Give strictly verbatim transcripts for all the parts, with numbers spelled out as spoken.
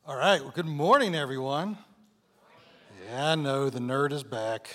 All right, well, good morning, everyone. Yeah, I know, the nerd is back.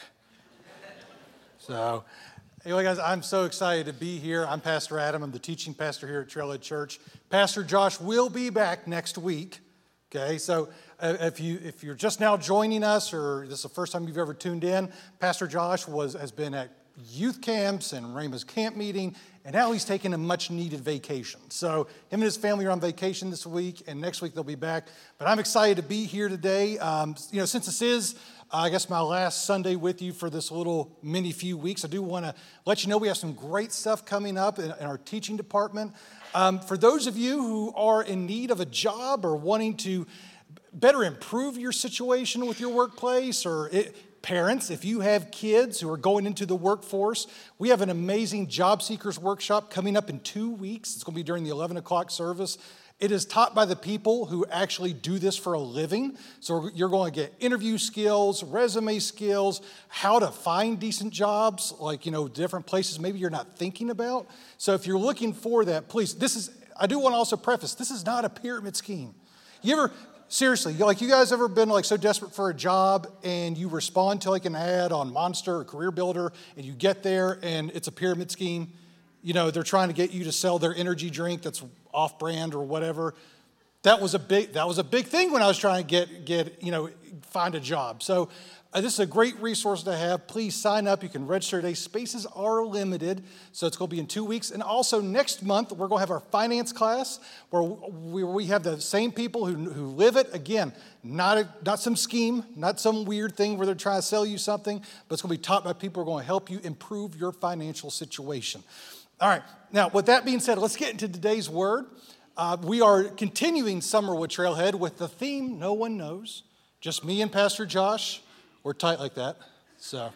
So, anyway, guys, I'm so excited to be here. I'm Pastor Adam. I'm the teaching pastor here at Trailhead Church. Pastor Josh will be back next week. Okay, so uh, if you if you're just now joining us, or this is the first time you've ever tuned in, Pastor Josh was has been at youth camps and Rhema's camp meeting, and now he's taking a much-needed vacation. So him and his family are on vacation this week, and next week they'll be back. But I'm excited to be here today. Um, you know, since this is, uh, I guess, my last Sunday with you for this little mini few weeks, I do want to let you know we have some great stuff coming up in, in our teaching department. Um, for those of you who are in need of a job or wanting to better improve your situation with your workplace, or it, parents, if you have kids who are going into the workforce, we have an amazing job seekers workshop coming up in two weeks. It's going to be during the eleven o'clock service. It is taught by the people who actually do this for a living. So you're going to get interview skills, resume skills, how to find decent jobs, like, you know, different places maybe you're not thinking about. So if you're looking for that, please, this is, I do want to also preface, this is not a pyramid scheme. You ever, seriously, like you guys ever been like so desperate for a job and you respond to like an ad on Monster or Career Builder and you get there and it's a pyramid scheme? You know, they're trying to get you to sell their energy drink that's off-brand or whatever. That was a big that was a big thing when I was trying to get get you know find a job. So uh, this is a great resource to have. Please sign up. You can register today. Spaces are limited, so it's going to be in two weeks. And also next month we're going to have our finance class where we, we have the same people who who live it. Again, not a, not some scheme, not some weird thing where they're trying to sell you something, but it's going to be taught by people who are going to help you improve your financial situation. All right, now with that being said, let's get into today's word. Uh, we are continuing Summer with Trailhead with the theme, No One Knows. Just me and Pastor Josh. We're tight like that. So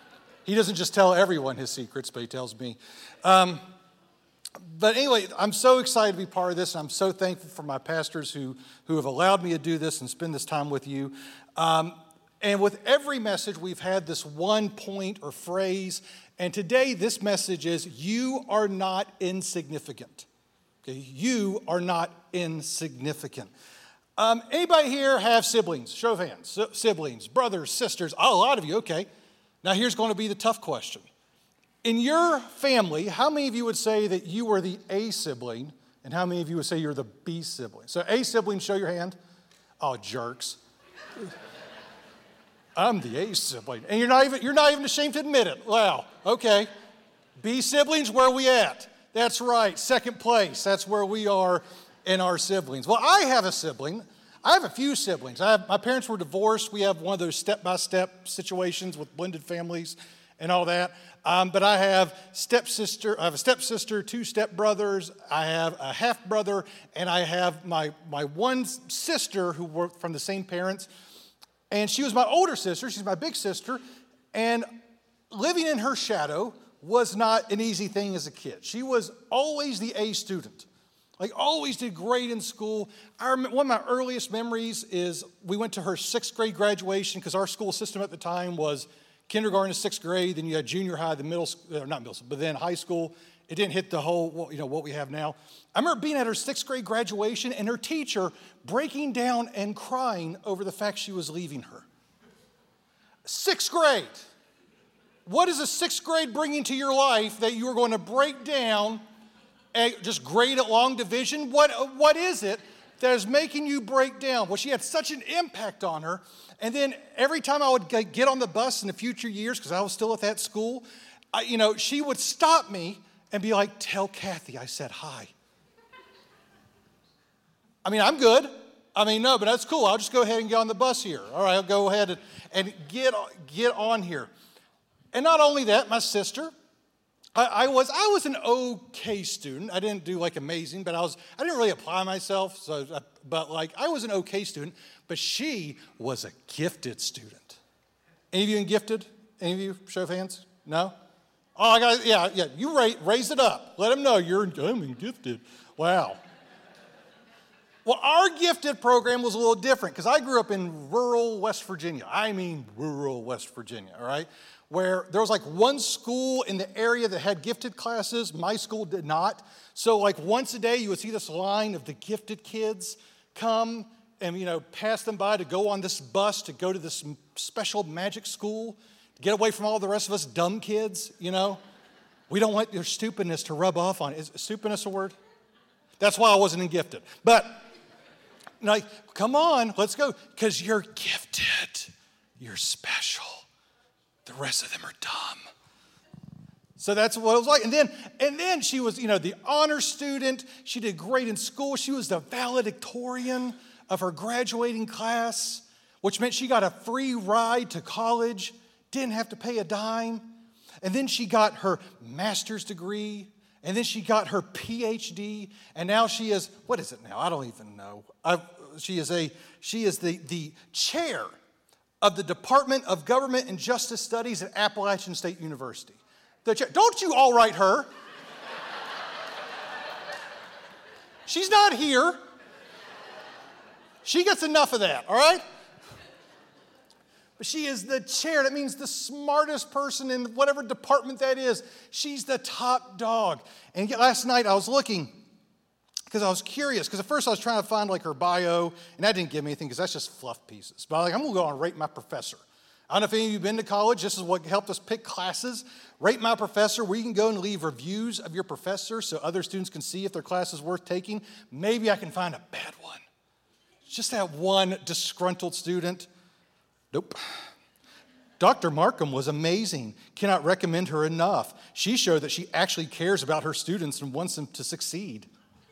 he doesn't just tell everyone his secrets, but he tells me. Um, but anyway, I'm so excited to be part of this, and I'm so thankful for my pastors who, who have allowed me to do this and spend this time with you. Um, and with every message, we've had this one point or phrase. And today, this message is, you are not insignificant. Okay, you are not insignificant. Um, anybody here have siblings? Show of hands. So, siblings, brothers, sisters. Oh, a lot of you, okay. Now, here's going to be the tough question. In your family, how many of you would say that you were the A sibling, and how many of you would say you're the B sibling? So, A sibling, show your hand. Oh, jerks. I'm the A sibling, and you're not even you're not even ashamed to admit it. Wow, okay. B siblings, where are we at? That's right, second place. That's where we are in our siblings. Well, I have a sibling. I have a few siblings. I have, my parents were divorced. We have one of those step-by-step situations with blended families and all that. Um, but I have stepsister. I have a stepsister, two stepbrothers. I have a half-brother, and I have my my one sister who were from the same parents. And she was my older sister, she's my big sister, and living in her shadow was not an easy thing as a kid. She was always the A student, like always did great in school. I remember, one of my earliest memories is we went to her sixth grade graduation because our school system at the time was kindergarten to sixth grade, then you had junior high, the middle school, not middle school, but then high school. It didn't hit the whole, you know, what we have now. I remember being at her sixth grade graduation and her teacher breaking down and crying over the fact she was leaving her. Sixth grade. What is a sixth grade bringing to your life that you are going to break down and just grade at long division? What, what is it that is making you break down? Well, she had such an impact on her. And then every time I would get on the bus in the future years, because I was still at that school, I, you know, she would stop me and be like, tell Kathy I said hi. I mean, I'm good. I mean, no, but that's cool. I'll just go ahead and get on the bus here. All right, I'll go ahead and, and get, get on here. And not only that, my sister, I, I was I was an okay student. I didn't do like amazing, but I was I didn't really apply myself. So, but like I was an okay student. But she was a gifted student. Any of you in gifted? Any of you? Show of hands? No? Oh, I got yeah, yeah. You raise, raise it up. Let them know you're I'm gifted. Wow. Well, our gifted program was a little different because I grew up in rural West Virginia. I mean rural West Virginia, all right? Where there was like one school in the area that had gifted classes. My school did not. So like once a day you would see this line of the gifted kids come and, you know, pass them by to go on this bus to go to this special magic school, to get away from all the rest of us dumb kids, you know. We don't want your stupidness to rub off on. Is stupidness a word? That's why I wasn't in gifted. But, like, come on, let's go. Because you're gifted. You're special. The rest of them are dumb. So that's what it was like. And then, and then she was, you know, the honor student. She did great in school. She was the valedictorian of her graduating class, which meant she got a free ride to college, didn't have to pay a dime. And then she got her master's degree, and then she got her P H D, and now she is, what is it now? I don't even know. I, she is a she is the, the chair of the Department of Government and Justice Studies at Appalachian State University. The chair, don't you all write her. She's not here. She gets enough of that, all right? But she is the chair. That means the smartest person in whatever department that is. She's the top dog. And yet last night I was looking because I was curious. Because at first I was trying to find like her bio, and that didn't give me anything because that's just fluff pieces. But I was like, I'm going to go and rate my professor. I don't know if any of you have been to college. This is what helped us pick classes. Rate My Professor, where you can go and leave reviews of your professor so other students can see if their class is worth taking. Maybe I can find a bad one. Just that one disgruntled student. Nope. Doctor Markham was amazing. Cannot recommend her enough. She showed that she actually cares about her students and wants them to succeed.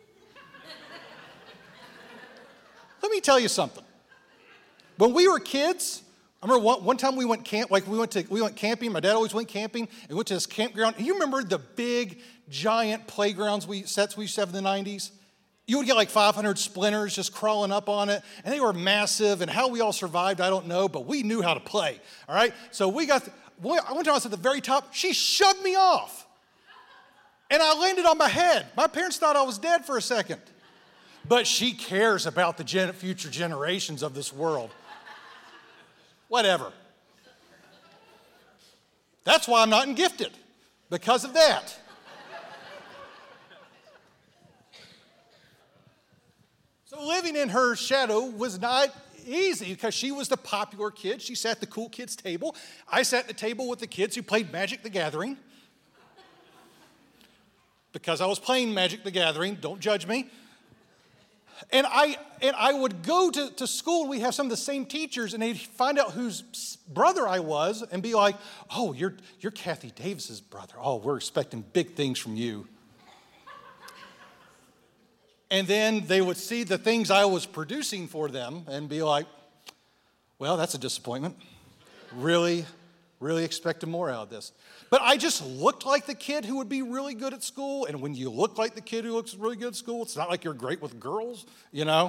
Let me tell you something. When we were kids, I remember one, one time we went camp, like we went to we went camping. My dad always went camping, and we went to this campground. And you remember the big, giant playgrounds we sets we used to have in the nineties? You would get like five hundred splinters just crawling up on it, and they were massive, and how we all survived, I don't know, but we knew how to play, all right? So we got, the, one time I was at the very top, she shoved me off, and I landed on my head. My parents thought I was dead for a second, but she cares about the gen- future generations of this world. Whatever. That's why I'm not in gifted, because of that. So living in her shadow was not easy because she was the popular kid. She sat at the cool kids' table. I sat at the table with the kids who played Magic the Gathering. Because I was playing Magic the Gathering, don't judge me. And I and I would go to, to school and we'd have some of the same teachers and they'd find out whose brother I was and be like, oh, you're, you're Kathy Davis's brother. Oh, we're expecting big things from you. And then they would see the things I was producing for them and be like, well, that's a disappointment. Really, really expected more out of this. But I just looked like the kid who would be really good at school. And when you look like the kid who looks really good at school, it's not like you're great with girls, you know?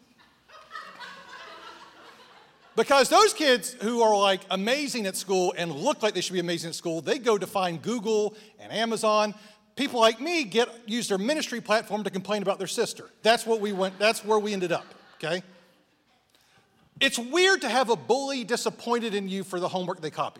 Because those kids who are like amazing at school and look like they should be amazing at school, they go to find Google and Amazon. People like me get use their ministry platform to complain about their sister. That's what we went, that's where we ended up, okay? It's weird to have a bully disappointed in you for the homework they copied.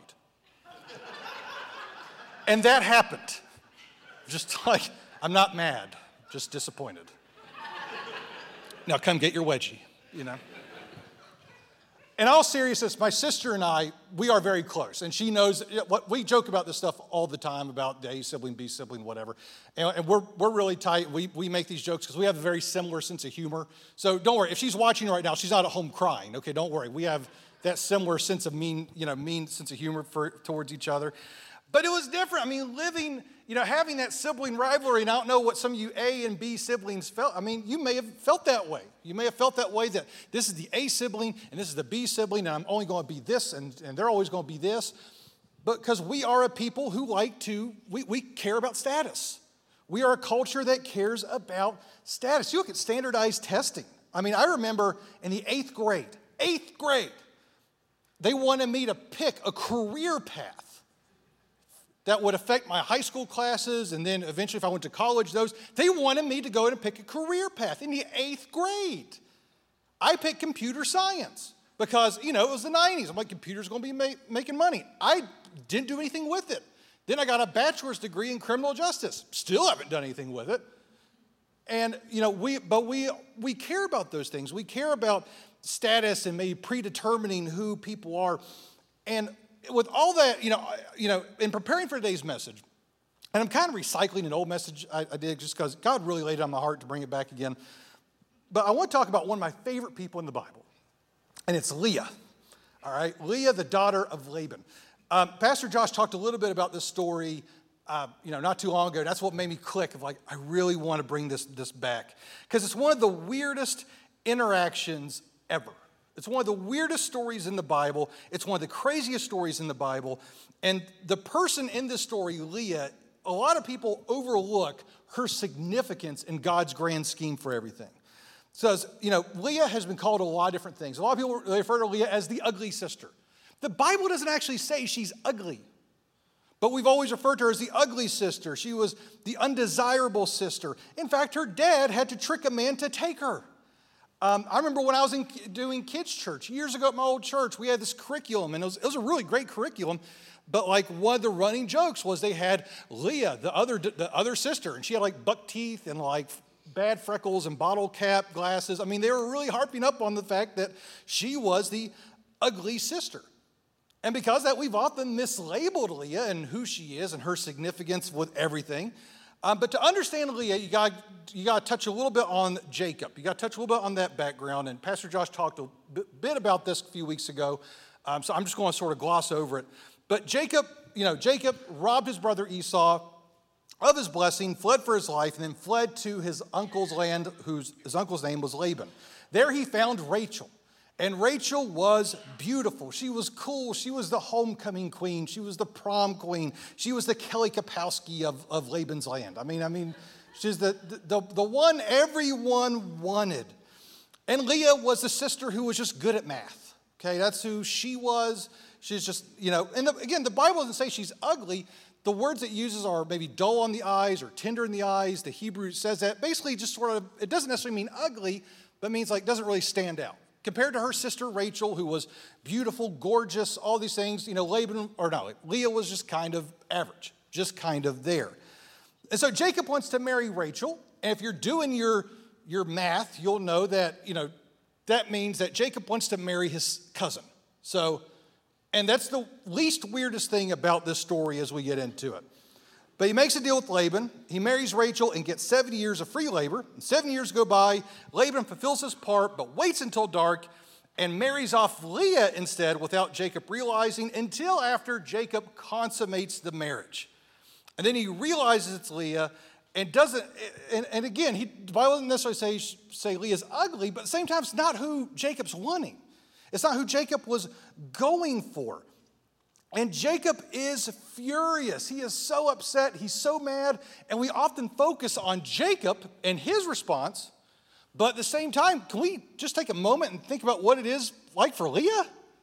And that happened. Just like, I'm not mad, just disappointed. Now come get your wedgie, you know? In all seriousness, my sister and I, we are very close. And she knows, what we joke about this stuff all the time about the A sibling, B sibling, whatever. And, and we're, we're really tight. We, we make these jokes because we have a very similar sense of humor. So don't worry, if she's watching right now, she's not at home crying. Okay, don't worry. We have that similar sense of mean, you know, mean sense of humor for, towards each other. But it was different. I mean, living, you know, having that sibling rivalry, and I don't know what some of you A and B siblings felt. I mean, you may have felt that way. You may have felt that way that this is the A sibling and this is the B sibling, and I'm only going to be this, and, and they're always going to be this. But because we are a people who like to, we, we care about status. We are a culture that cares about status. You look at standardized testing. I mean, I remember in the eighth grade, eighth grade, they wanted me to pick a career path that would affect my high school classes, and then eventually if I went to college, those, they wanted me to go in and pick a career path in the eighth grade. I picked computer science because, you know, it was the nineties. I'm like, computers are going to be ma- making money. I didn't do anything with it. Then I got a bachelor's degree in criminal justice. Still haven't done anything with it. And, you know, we, but we, we care about those things. We care about status and maybe predetermining who people are. And with all that, you know, you know, in preparing for today's message, and I'm kind of recycling an old message I, I did just because God really laid it on my heart to bring it back again. But I want to talk about one of my favorite people in the Bible, and it's Leah. All right, Leah, the daughter of Laban. Um, Pastor Josh talked a little bit about this story, uh, you know, not too long ago. That's what made me click of like, I really want to bring this, this back. Because it's one of the weirdest interactions ever. It's one of the weirdest stories in the Bible. It's one of the craziest stories in the Bible. And the person in this story, Leah, a lot of people overlook her significance in God's grand scheme for everything. So, you know, Leah has been called a lot of different things. A lot of people refer to Leah as the ugly sister. The Bible doesn't actually say she's ugly, but we've always referred to her as the ugly sister. She was the undesirable sister. In fact, her dad had to trick a man to take her. Um, I remember when I was in, doing kids' church, years ago at my old church, we had this curriculum, and it was, it was a really great curriculum, but like one of the running jokes was they had Leah, the other, the other sister, and she had like buck teeth and like bad freckles and bottle cap glasses. I mean, they were really harping up on the fact that she was the ugly sister. And because of that, we've often mislabeled Leah and who she is and her significance with everything. Um, but to understand Leah, you got you got to touch a little bit on Jacob. You got to touch a little bit on that background. And Pastor Josh talked a bit about this a few weeks ago. Um, so I'm just going to sort of gloss over it. But Jacob, you know, Jacob robbed his brother Esau of his blessing, fled for his life, and then fled to his uncle's land, whose his uncle's name was Laban. There he found Rachel. And Rachel was beautiful. She was cool. She was the homecoming queen. She was the prom queen. She was the Kelly Kapowski of, of Laban's land. I mean, I mean, she's the, the, the one everyone wanted. And Leah was the sister who was just good at math. Okay, that's who she was. She's just, you know, and the, again, the Bible doesn't say she's ugly. The words it uses are maybe dull on the eyes or tender in the eyes. The Hebrew says that. Basically, just sort of, it doesn't necessarily mean ugly, but means like doesn't really stand out. Compared to her sister Rachel, who was beautiful, gorgeous, all these things, you know, Laban, or no, Leah was just kind of average, just kind of there. And so Jacob wants to marry Rachel. And if you're doing your, your math, you'll know that, you know, that means that Jacob wants to marry his cousin. So, and that's the least weirdest thing about this story as we get into it. But he makes a deal with Laban. He marries Rachel and gets seventy years of free labor. And seven years go by. Laban fulfills his part, but waits until dark and marries off Leah instead without Jacob realizing until after Jacob consummates the marriage. And then he realizes it's Leah and doesn't, and, and again, he, the Bible doesn't necessarily say, say Leah's ugly, but at the same time, it's not who Jacob's wanting. It's not who Jacob was going for. And Jacob is furious. He is so upset. He's so mad. And we often focus on Jacob and his response. But at the same time, can we just take a moment and think about what it is like for Leah?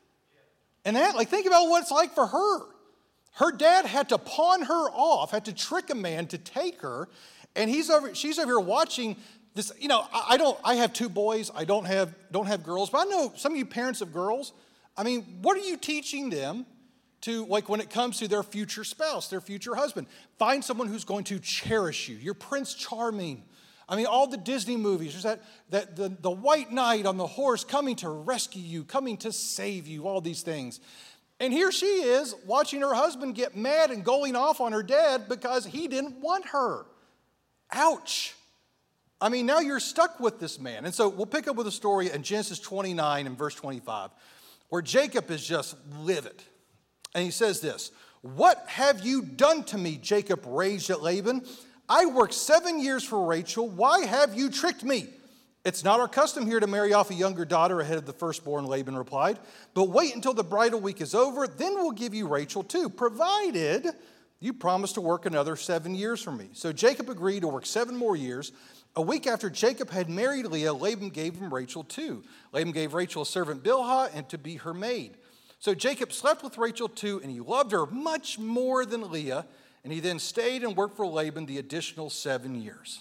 And that, like, think about what it's like for her. Her dad had to pawn her off, had to trick a man to take her. And he's over, she's over here watching this. You know, I, I don't, I have two boys. I don't have, don't have girls. But I know some of you parents of girls, I mean, what are you teaching them to, like, when it comes to their future spouse, their future husband? Find someone who's going to cherish you. You're Prince Charming. I mean, all the Disney movies, there's that, that the, the white knight on the horse coming to rescue you, coming to save you, all these things. And here she is watching her husband get mad and going off on her dad because he didn't want her. Ouch. I mean, now you're stuck with this man. And so we'll pick up with a story in Genesis twenty-nine and verse twenty-five, where Jacob is just livid. And he says this, "What have you done to me?" Jacob raged at Laban. "I worked seven years for Rachel. Why have you tricked me?" "It's not our custom here to marry off a younger daughter ahead of the firstborn," Laban replied. "But wait until the bridal week is over. Then we'll give you Rachel too, provided you promise to work another seven years for me." So Jacob agreed to work seven more years. A week after Jacob had married Leah, Laban gave him Rachel too. Laban gave Rachel a servant Bilhah and to be her maid. So Jacob slept with Rachel too, and he loved her much more than Leah. And he then stayed and worked for Laban the additional seven years.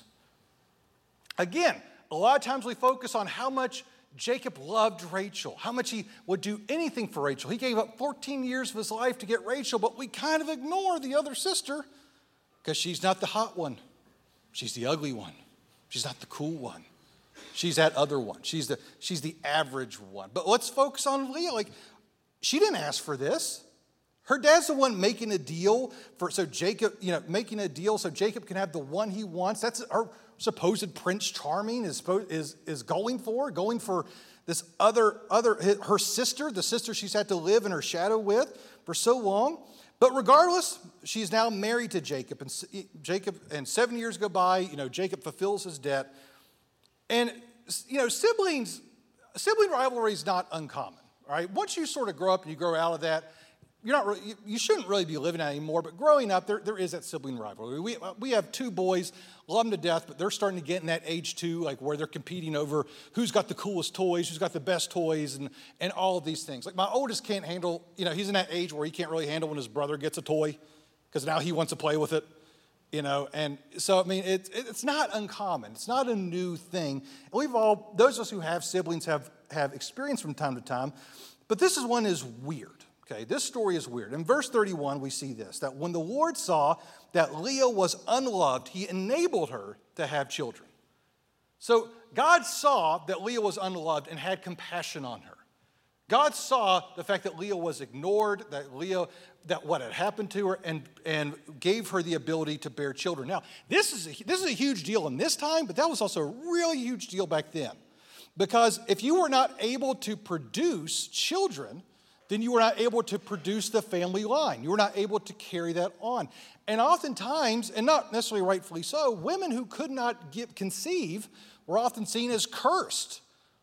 Again, a lot of times we focus on how much Jacob loved Rachel, how much he would do anything for Rachel. He gave up fourteen years of his life to get Rachel, but we kind of ignore the other sister because she's not the hot one. She's the ugly one. She's not the cool one. She's that other one. She's the, she's the average one. But let's focus on Leah. Like, she didn't ask for this. Her dad's the one making a deal for, so Jacob, you know, making a deal so Jacob can have the one he wants. That's her supposed Prince Charming is, is, is going for, going for this other, other, her sister, the sister she's had to live in her shadow with for so long. But regardless, she's now married to Jacob. And Jacob, and seven years go by, you know, Jacob fulfills his debt. And, you know, siblings, sibling rivalry is not uncommon, right? Once you sort of grow up and you grow out of that, you're not really, you shouldn't really be living that anymore, but growing up, there, there is that sibling rivalry. We, we have two boys, love them to death, but they're starting to get in that age too, like where they're competing over who's got the coolest toys, who's got the best toys, and, and all of these things. Like my oldest can't handle, you know, he's in that age where he can't really handle when his brother gets a toy, because now he wants to play with it, you know. And so, I mean, it, it's not uncommon. It's not a new thing. And we've all, those of us who have siblings have, have experienced from time to time, but this is one is weird. Okay, this story is weird. In verse thirty-one, we see this, that when the Lord saw that Leah was unloved, he enabled her to have children. So God saw that Leah was unloved and had compassion on her. God saw the fact that Leah was ignored, that Leah, that what had happened to her, and, and gave her the ability to bear children. Now, this is, a, this is a huge deal in this time, but that was also a really huge deal back then. Because if you were not able to produce children, then you were not able to produce the family line. You were not able to carry that on. And oftentimes, and not necessarily rightfully so, women who could not get, conceive were often seen as cursed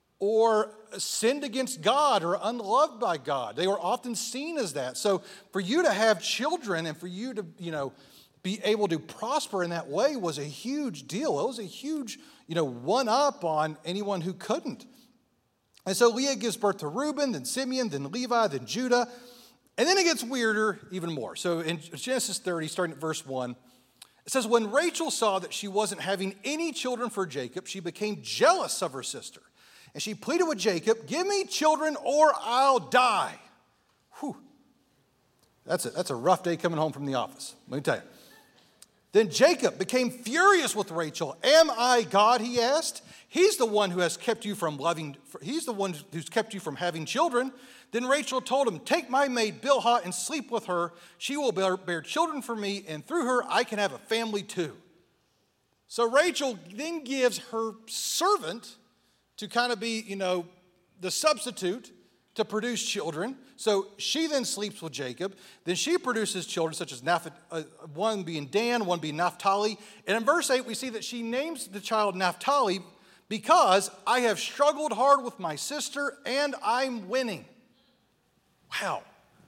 or sinned against God or unloved by God. They were often seen as that. So for you to have children and for you to, you know, be able to prosper in that way was a huge deal. It was a huge, you know, one-up on anyone who couldn't. And so Leah gives birth to Reuben, then Simeon, then Levi, then Judah. And then it gets weirder even more. So in Genesis thirty, starting at verse one, it says, when Rachel saw that she wasn't having any children for Jacob, she became jealous of her sister. And she pleaded with Jacob, give me children or I'll die. Whew. That's a, that's a rough day coming home from the office, let me tell you. Then Jacob became furious with Rachel. Am I God, he asked. He's the one who has kept you from loving, he's the one who's kept you from having children. Then Rachel told him, take my maid Bilhah and sleep with her. She will bear, bear children for me, and through her I can have a family too. So Rachel then gives her servant to kind of be, you know, the substitute to produce children. So she then sleeps with Jacob. Then she produces children such as Napht- uh, one being Dan, one being Naphtali. And in verse eight, we see that she names the child Naphtali because I have struggled hard with my sister and I'm winning. Wow.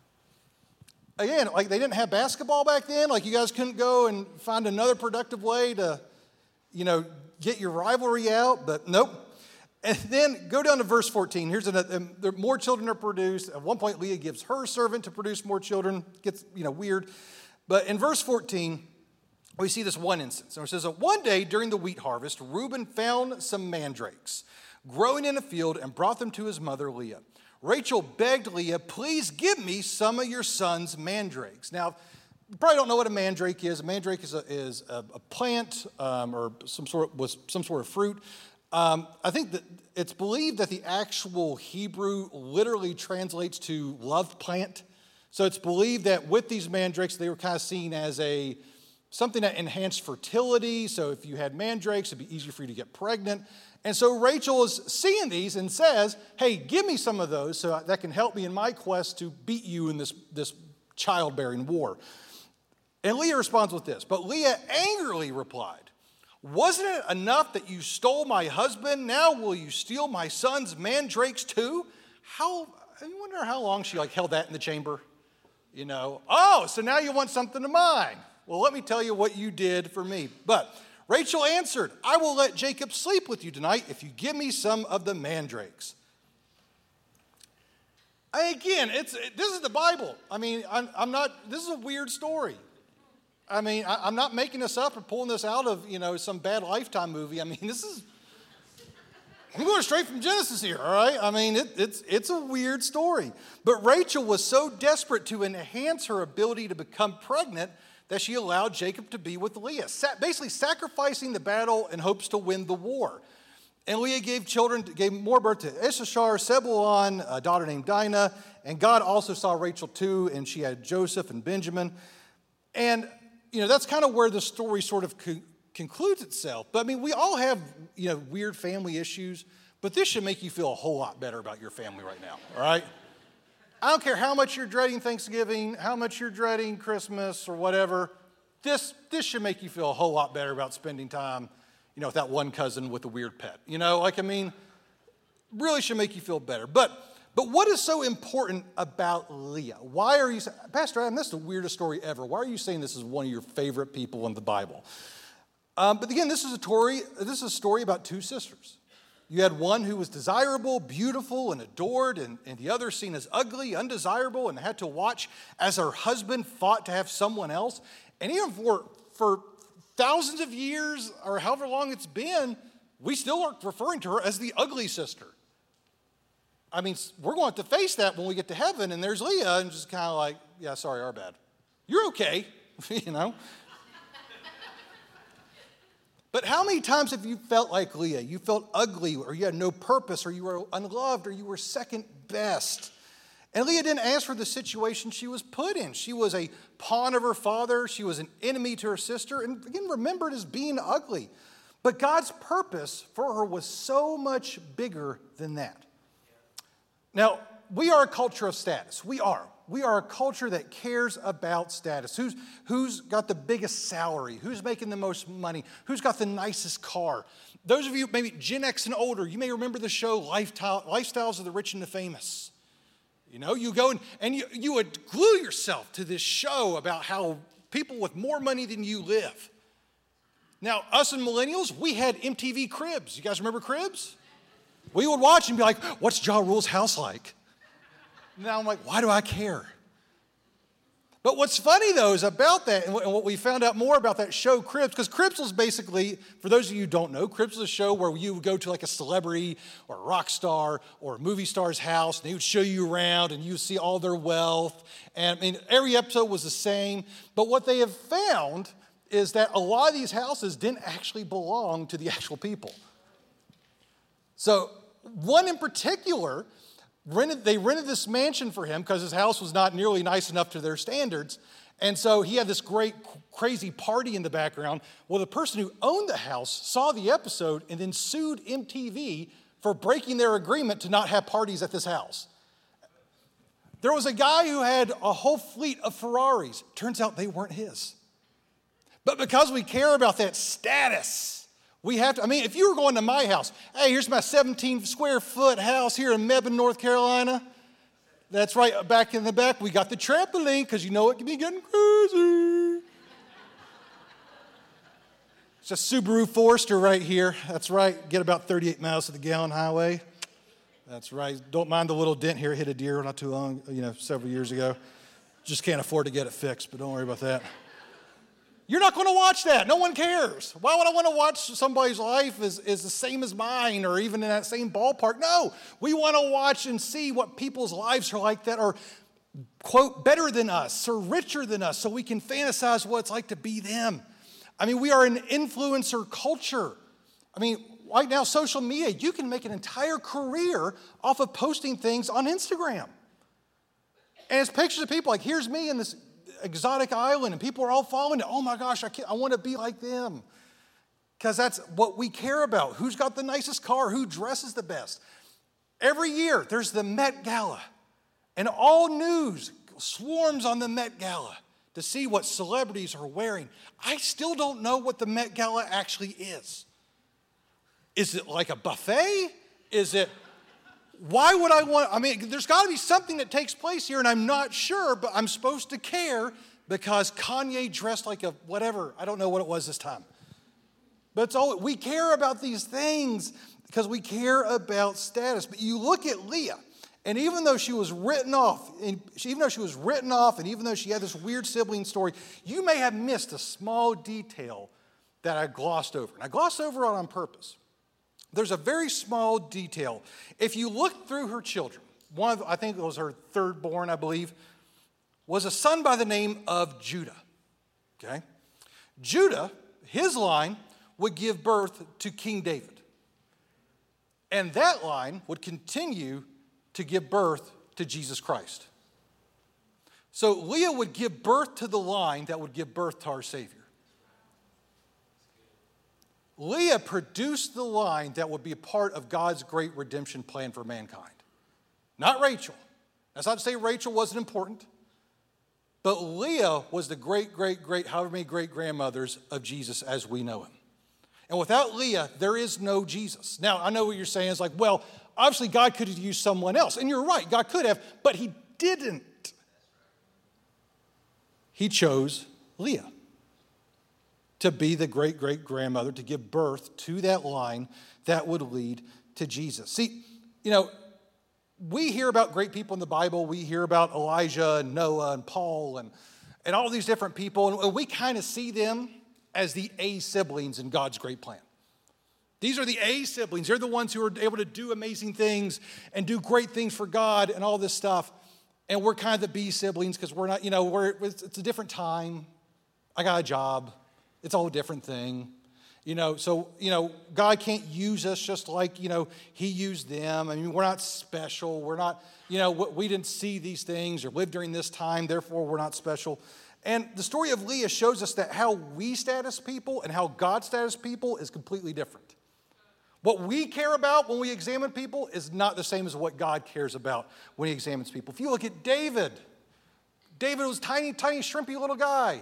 Again, like they didn't have basketball back then. Like you guys couldn't go and find another productive way to, you know, get your rivalry out. But nope. And then go down to verse fourteen. Here's another, um, more children are produced. At one point, Leah gives her servant to produce more children. Gets, you know, weird. But in verse fourteen, we see this one instance. And it says that one day during the wheat harvest, Reuben found some mandrakes growing in a field and brought them to his mother Leah. Rachel begged Leah, please give me some of your son's mandrakes. Now, you probably don't know what a mandrake is. A mandrake is a, is a, a plant um, or some sort, was some sort of fruit. Um, I think that it's believed that the actual Hebrew literally translates to love plant. So it's believed that with these mandrakes, they were kind of seen as a something that enhanced fertility. So if you had mandrakes, it'd be easier for you to get pregnant. And so Rachel is seeing these and says, hey, give me some of those so that can help me in my quest to beat you in this, this childbearing war. And Leah responds with this, but Leah angrily replied, wasn't it enough that you stole my husband? Now will you steal my son's mandrakes too? How, I wonder how long she like held that in the chamber. You know, oh, so now you want something of mine. Well, let me tell you what you did for me. But Rachel answered, I will let Jacob sleep with you tonight if you give me some of the mandrakes. I, again, it's this is the Bible. I mean, I'm, I'm not, this is a weird story. I mean, I, I'm not making this up or pulling this out of, you know, some bad Lifetime movie. I mean, this is, I'm going straight from Genesis here, all right? I mean, it, it's, it's a weird story. But Rachel was so desperate to enhance her ability to become pregnant that she allowed Jacob to be with Leah, basically sacrificing the battle in hopes to win the war. And Leah gave children, gave more birth to Issachar, Zebulun, a daughter named Dinah, and God also saw Rachel too, and she had Joseph and Benjamin. And, you know, that's kind of where the story sort of co- concludes itself. But, I mean, we all have, you know, weird family issues, but this should make you feel a whole lot better about your family right now, all right? I don't care how much you're dreading Thanksgiving, how much you're dreading Christmas or whatever. This, this should make you feel a whole lot better about spending time, you know, with that one cousin with a weird pet. You know, like, I mean, really should make you feel better. But, but what is so important about Leah? Why are you, Pastor Adam, that's the weirdest story ever. Why are you saying this is one of your favorite people in the Bible? Um, but again, this is a story, this is a story about two sisters. You had one who was desirable, beautiful, and adored, and, and the other seen as ugly, undesirable, and had to watch as her husband fought to have someone else. And even for, for thousands of years, or however long it's been, we still are referring to her as the ugly sister. I mean, we're going to have to face that when we get to heaven, and there's Leah, and just kind of like, yeah, sorry, our bad. You're okay, you know? But how many times have you felt like Leah? You felt ugly, or you had no purpose, or you were unloved, or you were second best. And Leah didn't ask for the situation she was put in. She was a pawn of her father. She was an enemy to her sister, and again, remembered as being ugly. But God's purpose for her was so much bigger than that. Now, we are a culture of status. We are. We are a culture that cares about status. Who's, who's got the biggest salary? Who's making the most money? Who's got the nicest car? Those of you maybe Gen X and older, you may remember the show Lifestyles of the Rich and the Famous. You know, you go and, and you, you would glue yourself to this show about how people with more money than you live. Now, us and millennials, we had M T V Cribs. You guys remember Cribs? We would watch and be like, what's Ja Rule's house like? Now I'm like, why do I care? But what's funny, though, is about that, and what we found out more about that show, Cribs, because Cribs was basically, for those of you who don't know, Cribs was a show where you would go to like a celebrity or a rock star or a movie star's house, and they would show you around, and you would see all their wealth. And I mean, every episode was the same. But what they have found is that a lot of these houses didn't actually belong to the actual people. So one in particular, Rented, they rented this mansion for him because his house was not nearly nice enough to their standards. And so he had this great, crazy party in the background. Well, the person who owned the house saw the episode and then sued M T V for breaking their agreement to not have parties at this house. There was a guy who had a whole fleet of Ferraris. Turns out they weren't his. But because we care about that status, we have to, I mean, if you were going to my house, hey, here's my seventeen square foot house here in Mebane, North Carolina. That's right, back in the back, we got the trampoline, because you know it can be getting crazy. It's a Subaru Forester right here. That's right, get about thirty-eight miles to the gallon highway. That's right, don't mind the little dent here, hit a deer not too long, you know, several years ago. Just can't afford to get it fixed, but don't worry about that. You're not going to watch that. No one cares. Why would I want to watch somebody's life is, is the same as mine or even in that same ballpark? No, we want to watch and see what people's lives are like that are, quote, better than us or richer than us so we can fantasize what it's like to be them. I mean, we are an influencer culture. I mean, right now, social media, you can make an entire career off of posting things on Instagram. And it's pictures of people like, here's me in this exotic island, and people are all following it. Oh my gosh, I can't, I want to be like them. Because that's what we care about. Who's got the nicest car? Who dresses the best? Every year, there's the Met Gala. And all news swarms on the Met Gala to see what celebrities are wearing. I still don't know what the Met Gala actually is. Is it like a buffet? Is it... Why would I want, I mean, there's got to be something that takes place here, and I'm not sure, but I'm supposed to care because Kanye dressed like a whatever. I don't know what it was this time. But it's all, we care about these things because we care about status. But you look at Leah, and even though she was written off, and she, even though she was written off, and even though she had this weird sibling story, you may have missed a small detail that I glossed over. And I glossed over it on purpose. There's a very small detail. If you look through her children, one of, I think it was her third born, I believe, was a son by the name of Judah. okay? Judah, his line, would give birth to King David. And that line would continue to give birth to Jesus Christ. So Leah would give birth to the line that would give birth to our Savior. Leah produced the line that would be a part of God's great redemption plan for mankind. Not Rachel. That's not to say Rachel wasn't important. But Leah was the great, great, great, however many great-grandmothers of Jesus as we know him. And without Leah, there is no Jesus. Now, I know what you're saying is like, well, obviously God could have used someone else. And you're right, God could have, but he didn't. He chose Leah to be the great-great-grandmother, to give birth to that line that would lead to Jesus. See, you know, we hear about great people in the Bible. We hear about Elijah and Noah and Paul and, and all these different people, and we kind of see them as the A siblings in God's great plan. These are the A siblings. They're the ones who are able to do amazing things and do great things for God and all this stuff. And we're kind of the B siblings because we're not, you know, we're, it's a different time. I got a job. It's all a different thing. You know, so, you know, God can't use us just like, you know, he used them. I mean, we're not special. We're not, you know, we didn't see these things or live during this time, therefore we're not special. And the story of Leah shows us that how we status people and how God status people is completely different. What we care about when we examine people is not the same as what God cares about when he examines people. If you look at David, David was a tiny, tiny, shrimpy little guy.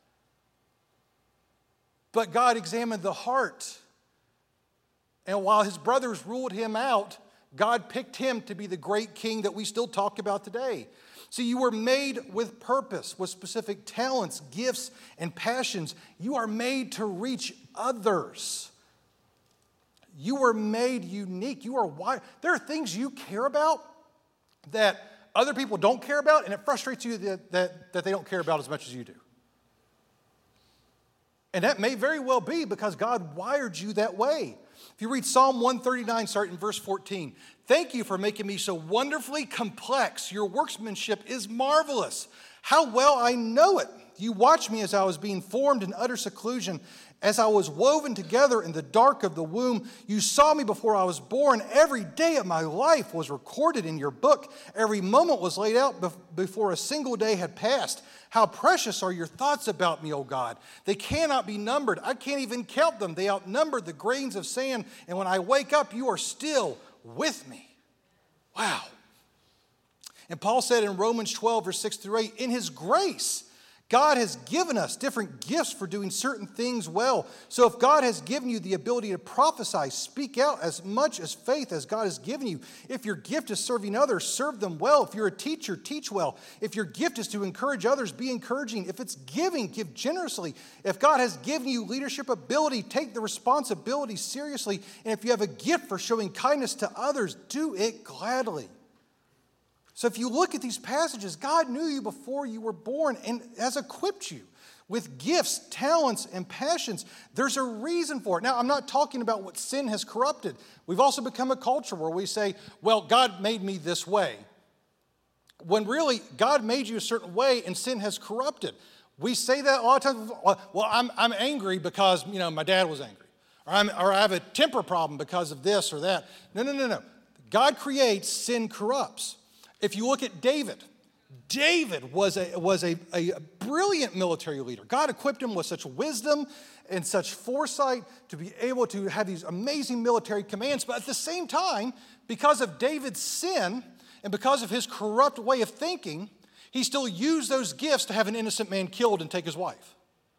But God examined the heart. And while his brothers ruled him out, God picked him to be the great king that we still talk about today. See, you were made with purpose, with specific talents, gifts, and passions. You are made to reach others. You were made unique. You are wired. There are things you care about that other people don't care about, and it frustrates you that, that, that they don't care about as much as you do. And that may very well be because God wired you that way. If you read Psalm one thirty-nine, starting in verse fourteen, thank you for making me so wonderfully complex. Your workmanship is marvelous. How well I know it. You watched me as I was being formed in utter seclusion, as I was woven together in the dark of the womb. You saw me before I was born. Every day of my life was recorded in your book. Every moment was laid out before a single day had passed. How precious are your thoughts about me, O God. They cannot be numbered. I can't even count them. They outnumber the grains of sand. And when I wake up, you are still with me. Wow. And Paul said in Romans twelve, verse six through eight, in his grace, God has given us different gifts for doing certain things well. So if God has given you the ability to prophesy, speak out as much as faith as God has given you. If your gift is serving others, serve them well. If you're a teacher, teach well. If your gift is to encourage others, be encouraging. If it's giving, give generously. If God has given you leadership ability, take the responsibility seriously. And if you have a gift for showing kindness to others, do it gladly. So if you look at these passages, God knew you before you were born and has equipped you with gifts, talents, and passions. There's a reason for it. Now, I'm not talking about what sin has corrupted. We've also become a culture where we say, well, God made me this way. When really, God made you a certain way and sin has corrupted. We say that a lot of times, well, I'm, I'm angry because, you know, my dad was angry. Or, I'm, or I have a temper problem because of this or that. No, no, no, no. God creates, sin corrupts. If you look at David, David was a, was a, a brilliant military leader. God equipped him with such wisdom and such foresight to be able to have these amazing military commands. But at the same time, because of David's sin and because of his corrupt way of thinking, he still used those gifts to have an innocent man killed and take his wife.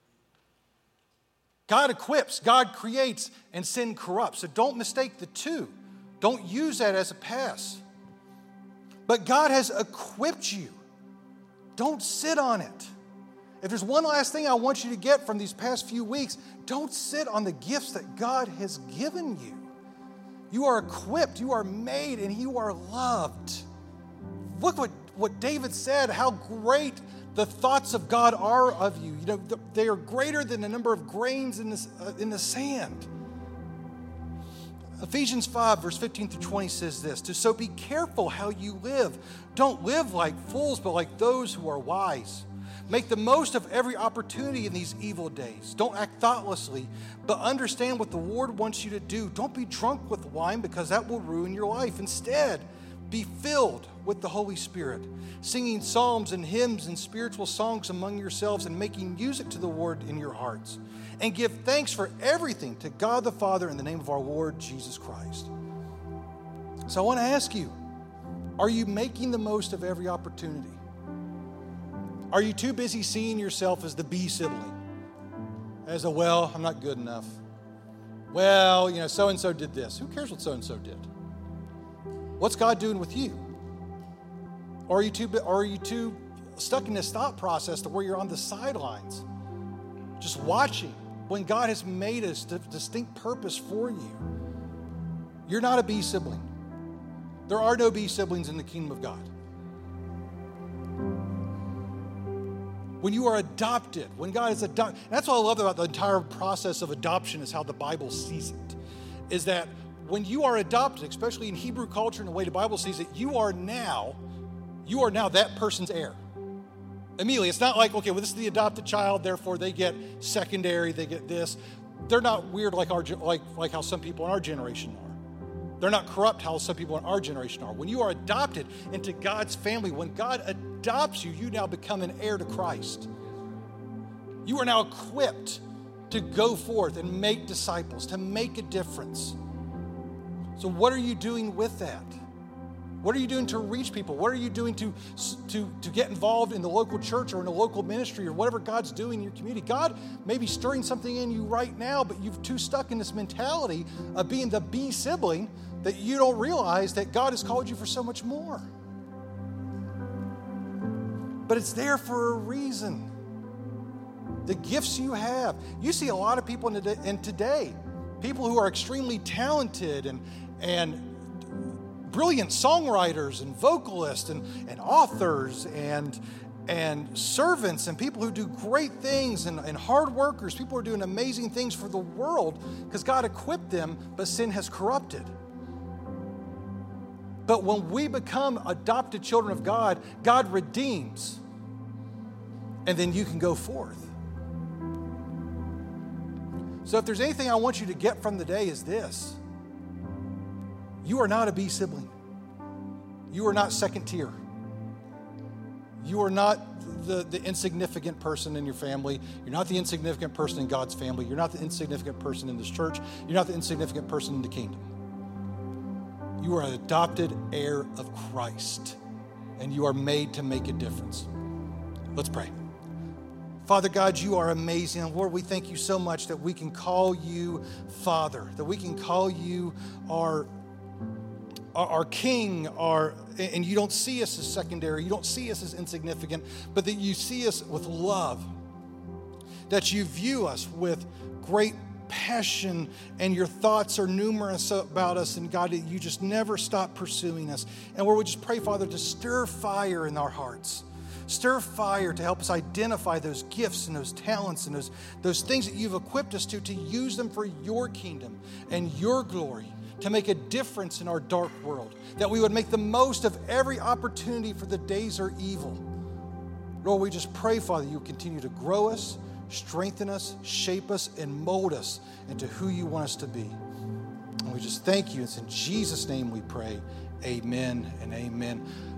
God equips, God creates, and sin corrupts. So don't mistake the two. Don't use that as a pass. But God has equipped you. Don't sit on it. If there's one last thing I want you to get from these past few weeks, don't sit on the gifts that God has given you. You are equipped, you are made, and you are loved. Look what, what David said, how great the thoughts of God are of you. You know, they are greater than the number of grains in, this, uh, in the sand. Ephesians five, verse fifteen through twenty says this, so be careful how you live. Don't live like fools, but like those who are wise. Make the most of every opportunity in these evil days. Don't act thoughtlessly, but understand what the Lord wants you to do. Don't be drunk with wine because that will ruin your life. Instead, be filled with the Holy Spirit, singing psalms and hymns and spiritual songs among yourselves and making music to the Lord in your hearts. And give thanks for everything to God the Father in the name of our Lord Jesus Christ. So I want to ask you, are you making the most of every opportunity? Are you too busy seeing yourself as the B sibling? As a, well, I'm not good enough. Well, you know, so-and-so did this. Who cares what so-and-so did? What's God doing with you? Or are you too, or are you too stuck in this thought process to where you're on the sidelines, just watching when God has made a distinct purpose for you? You're not a B sibling. There are no B siblings in the kingdom of God. When you are adopted, when God is adopted, that's what I love about the entire process of adoption is how the Bible sees it, is that when you are adopted, especially in Hebrew culture and the way the Bible sees it, you are now, you are now that person's heir. Immediately, it's not like, okay, well, this is the adopted child, therefore they get secondary, they get this. They're not weird like our like like how some people in our generation are. They're not corrupt how some people in our generation are. When you are adopted into God's family, when God adopts you, you now become an heir to Christ. You are now equipped to go forth and make disciples, to make a difference. So what are you doing with that? What are you doing to reach people? What are you doing to, to, to get involved in the local church or in a local ministry or whatever God's doing in your community? God may be stirring something in you right now, but you're too stuck in this mentality of being the B sibling that you don't realize that God has called you for so much more. But it's there for a reason. The gifts you have. You see a lot of people in, the, in today, people who are extremely talented and, and brilliant songwriters and vocalists and, and authors and, and servants and people who do great things and, and hard workers, people who are doing amazing things for the world because God equipped them, but sin has corrupted. But when we become adopted children of God, God redeems, and then you can go forth. So if there's anything I want you to get from the day is this: you are not a B sibling. You are not second tier. You are not the, the insignificant person in your family. You're not the insignificant person in God's family. You're not the insignificant person in this church. You're not the insignificant person in the kingdom. You are an adopted heir of Christ, and you are made to make a difference. Let's pray. Father God, you are amazing. And Lord, we thank you so much that we can call you Father, that we can call you our, our, our King, our, and you don't see us as secondary, you don't see us as insignificant, but that you see us with love, that you view us with great passion, and your thoughts are numerous about us, and God, you just never stop pursuing us. And Lord, we just pray, Father, to stir fire in our hearts. Stir fire to help us identify those gifts and those talents and those, those things that you've equipped us to, to use them for your kingdom and your glory, to make a difference in our dark world, that we would make the most of every opportunity, for the days are evil. Lord, we just pray, Father, you continue to grow us, strengthen us, shape us, and mold us into who you want us to be. And we just thank you. It's in Jesus' name we pray. Amen and amen.